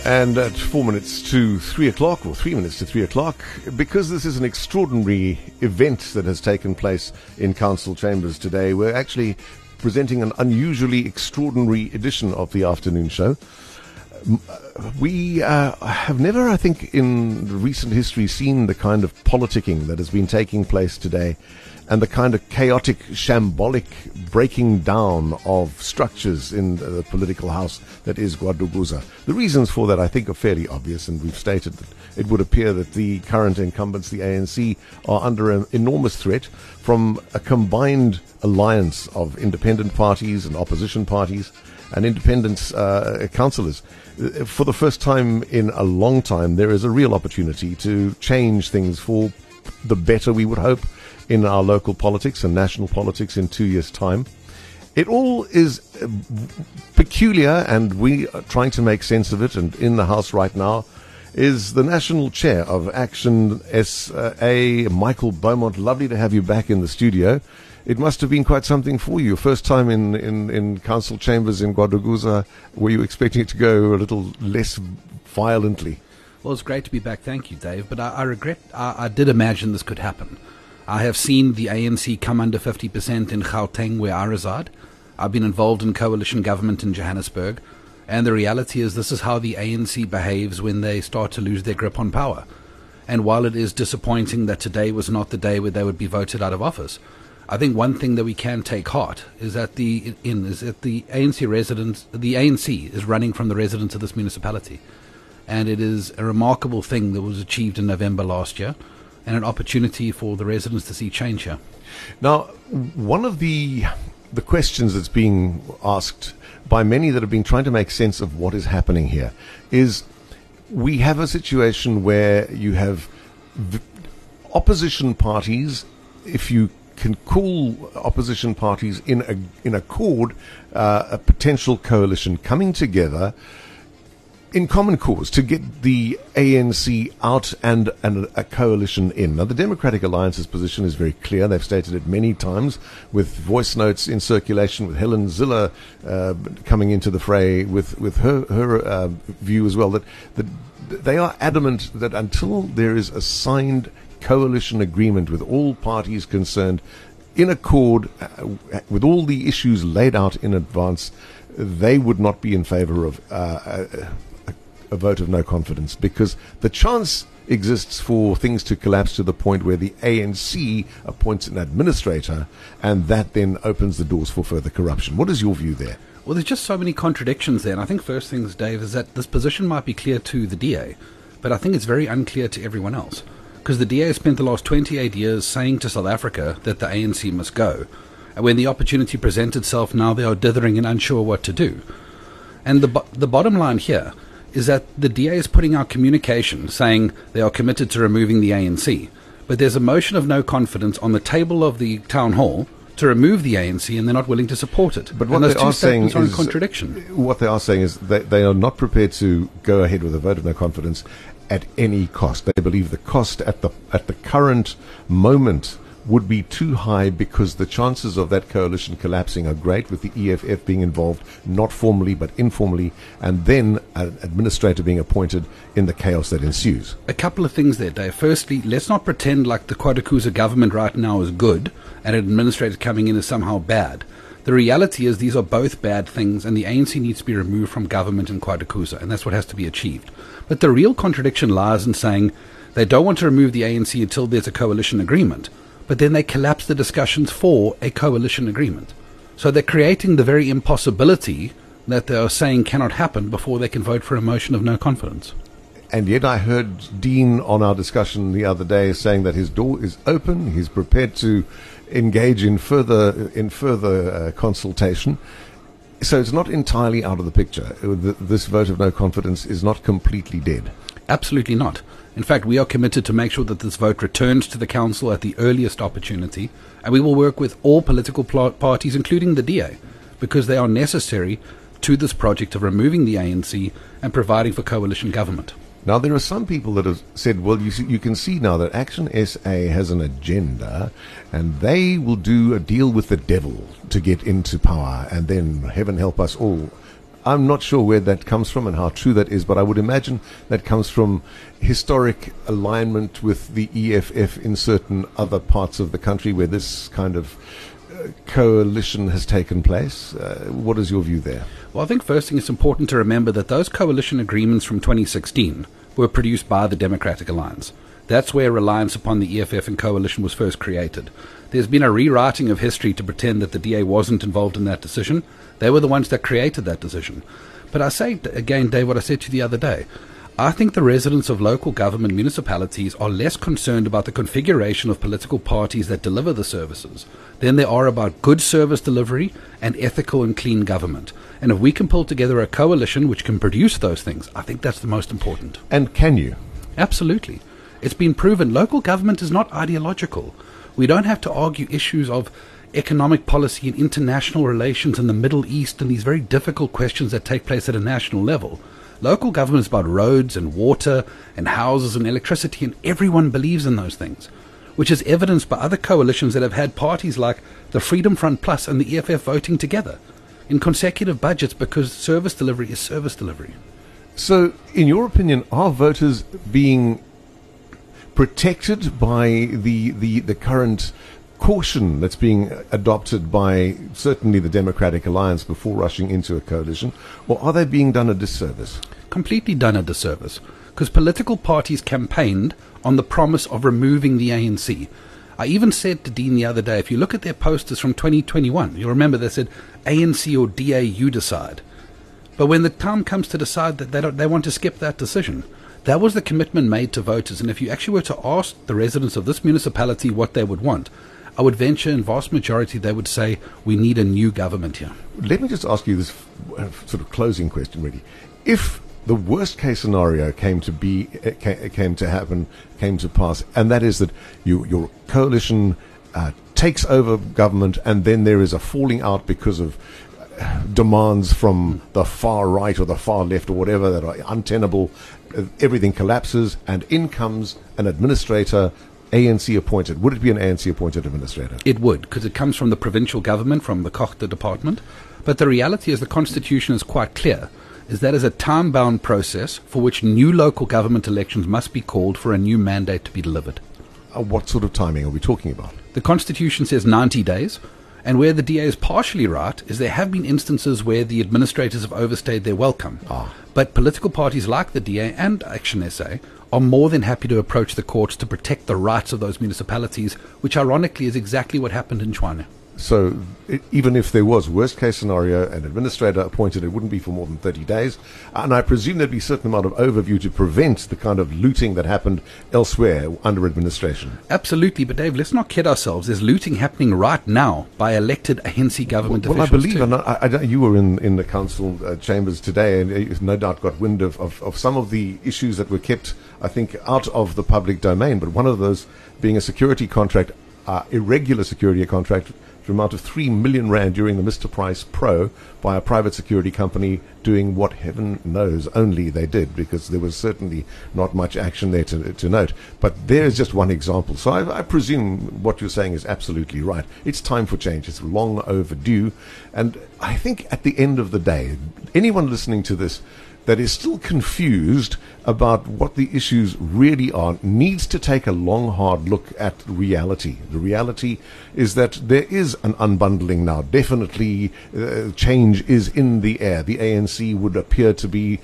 And at 4 minutes to 3 o'clock, or 3 minutes to 3 o'clock, because this is an extraordinary event that has taken place in council chambers today, we're actually presenting an unusually extraordinary edition of the afternoon show. We have never, I think, in recent history seen the kind of politicking that has been taking place today and the kind of chaotic, shambolic breaking down of structures in the political house that is Gwaduguza. The reasons for that, I think, are fairly obvious, and we've stated that it would appear that the current incumbents, the ANC, are under an enormous threat from a combined alliance of independent parties and opposition parties and independent councillors. For the first time in a long time, there is a real opportunity to change things for the better, we would hope, in our local politics and national politics in 2 years' time. It all is peculiar, and we are trying to make sense of it. And in the House right now is the National Chair of Action SA, Michael Beaumont. Lovely to have you back in the studio. It must have been quite something for you. Your first time in council chambers in Gwaduguza. Were you expecting it to go a little less violently? Well, it's great to be back. Thank you, Dave. But I regret, I did imagine this could happen. I have seen the ANC come under 50% in Gauteng, where I reside. I've been involved in coalition government in Johannesburg. And the reality is this is how the ANC behaves when they start to lose their grip on power. And while it is disappointing that today was not the day where they would be voted out of office, I think one thing that we can take heart is that the ANC residents, the ANC is running from the residents of this municipality. And it is a remarkable thing that was achieved in November last year, and an opportunity for the residents to see change here. Now, one of the questions that's being asked by many that have been trying to make sense of what is happening here is we have a situation where you have opposition parties, if you can call opposition parties in accord, a potential coalition coming together in common cause to get the ANC out and a coalition in. Now, the Democratic Alliance's position is very clear. They've stated it many times with voice notes in circulation, with Helen Zille coming into the fray with her view as well, that they are adamant that until there is a signed coalition agreement with all parties concerned in accord with all the issues laid out in advance, they would not be in favor of a vote of no confidence, because the chance exists for things to collapse to the point where the ANC appoints an administrator, and that then opens the doors for further corruption. What is your view there? Well, there's just so many contradictions there, and I think first things, Dave, is that this position might be clear to the DA, but I think it's very unclear to everyone else, because the DA spent the last 28 years saying to South Africa that the ANC must go, and when the opportunity presents itself now, they are dithering and unsure what to do. And the bottom line here is that the DA is putting out communication saying they are committed to removing the ANC. But there's a motion of no confidence on the table of the town hall to remove the ANC, and they're not willing to support it. But what they are saying is in contradiction. What they are saying is that they are not prepared to go ahead with a vote of no confidence at any cost. They believe the cost at the current moment would be too high because the chances of that coalition collapsing are great, with the EFF being involved, not formally but informally, and then an administrator being appointed in the chaos that ensues. A couple of things there, Dave. Firstly, let's not pretend like the Gwaduguza government right now is good and an administrator coming in is somehow bad. The reality is these are both bad things, and the ANC needs to be removed from government in Gwaduguza, and that's what has to be achieved. But the real contradiction lies in saying they don't want to remove the ANC until there's a coalition agreement, but then they collapse the discussions for a coalition agreement. So they're creating the very impossibility that they are saying cannot happen before they can vote for a motion of no confidence. And yet I heard Dean on our discussion the other day saying that his door is open, he's prepared to engage in further consultation. So it's not entirely out of the picture. This vote of no confidence is not completely dead. Absolutely not. In fact, we are committed to make sure that this vote returns to the council at the earliest opportunity, and we will work with all political parties, including the DA, because they are necessary to this project of removing the ANC and providing for coalition government. Now, there are some people that have said, well, you can see now that Action SA has an agenda, and they will do a deal with the devil to get into power, and then, heaven help us all, I'm not sure where that comes from and how true that is, but I would imagine that comes from historic alignment with the EFF in certain other parts of the country where this kind of coalition has taken place. What is your view there? Well, I think first thing it's important to remember that those coalition agreements from 2016 were produced by the Democratic Alliance. That's where reliance upon the EFF and coalition was first created. There's been a rewriting of history to pretend that the DA wasn't involved in that decision. They were the ones that created that decision. But I say again, Dave, what I said to you the other day. I think the residents of local government municipalities are less concerned about the configuration of political parties that deliver the services than they are about good service delivery and ethical and clean government. And if we can pull together a coalition which can produce those things, I think that's the most important. And can you? Absolutely. It's been proven local government is not ideological. We don't have to argue issues of economic policy and international relations in the Middle East and these very difficult questions that take place at a national level. Local government is about roads and water and houses and electricity, and everyone believes in those things, which is evidenced by other coalitions that have had parties like the Freedom Front Plus and the EFF voting together in consecutive budgets because service delivery is service delivery. So, in your opinion, are voters being protected by the current caution that's being adopted by certainly the Democratic Alliance before rushing into a coalition, or are they being done a disservice? Completely done a disservice, because political parties campaigned on the promise of removing the ANC. I even said to Dean the other day, if you look at their posters from 2021, you'll remember they said, ANC or DA, you decide. But when the time comes to decide that they want to skip that decision, that was the commitment made to voters. And if you actually were to ask the residents of this municipality what they would want, I would venture in vast majority they would say we need a new government here. Let me just ask you this sort of closing question, really. If the worst case scenario came to pass, and that is that your coalition takes over government, and then there is a falling out because of demands from the far right or the far left or whatever that are untenable, everything collapses, and in comes an administrator, ANC appointed. Would it be an ANC appointed administrator? It would, because it comes from the provincial government, from the Kochte department. But the reality is the constitution is quite clear, is that is a time-bound process for which new local government elections must be called for a new mandate to be delivered. What sort of timing are we talking about? The constitution says 90 days, and where the DA is partially right is there have been instances where the administrators have overstayed their welcome. But political parties like the DA and Action SA are more than happy to approach the courts to protect the rights of those municipalities, which ironically is exactly what happened in Tshwane. So even if there was worst case scenario, an administrator appointed, it wouldn't be for more than 30 days. And I presume there'd be a certain amount of overview to prevent the kind of looting that happened elsewhere under administration. Absolutely. But Dave, let's not kid ourselves. There's looting happening right now by elected ANC government officials. Well, I believe, and you were in the council chambers today, and you've no doubt got wind of some of the issues that were kept, I think, out of the public domain. But one of those being a security contract, irregular security contract, for an amount of 3 million rand during the Mr. Price Pro by a private security company doing what heaven knows only they did, because there was certainly not much action there to note. But there's just one example. So I presume what you're saying is absolutely right. It's time for change. It's long overdue. And I think at the end of the day, anyone listening to this that is still confused about what the issues really are needs to take a long, hard look at reality. The reality is that there is an unbundling now. Definitely change is in the air. The ANC would appear to be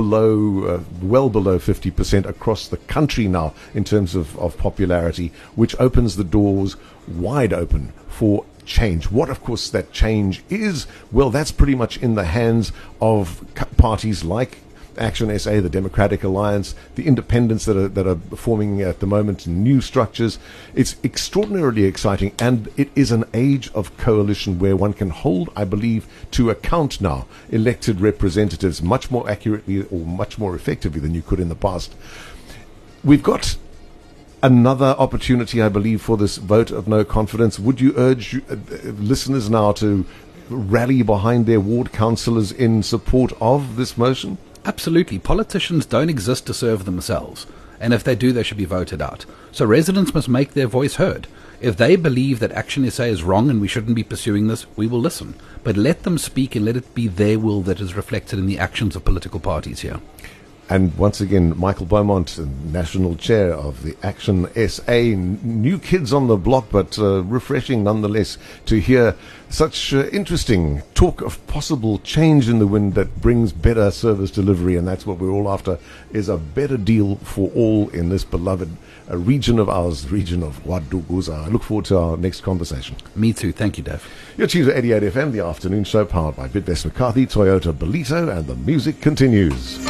below, well below 50% across the country now in terms of popularity, which opens the doors wide open for change. What, of course, that change is, well, that's pretty much in the hands of parties like Action SA, the Democratic Alliance, the independents that are forming at the moment new structures. It's extraordinarily exciting, and it is an age of coalition where one can hold, I believe, to account now elected representatives much more accurately or much more effectively than you could in the past. We've got another opportunity, I believe, for this vote of no confidence. Would you urge listeners now to rally behind their ward councillors in support of this motion? Absolutely. Politicians don't exist to serve themselves. And if they do, they should be voted out. So residents must make their voice heard. If they believe that Action SA is wrong and we shouldn't be pursuing this, we will listen. but let them speak and let it be their will that is reflected in the actions of political parties here. And once again, Michael Beaumont, National Chair of the Action SA. New kids on the block, but refreshing nonetheless to hear such interesting talk of possible change in the wind that brings better service delivery. And that's what we're all after, is a better deal for all in this beloved region of ours, the region of Waduguza. I look forward to our next conversation. Me too. Thank you, Dave. You're tuned to 88 FM, the afternoon show powered by Bidvest McCarthy, Toyota Belito, and the music continues.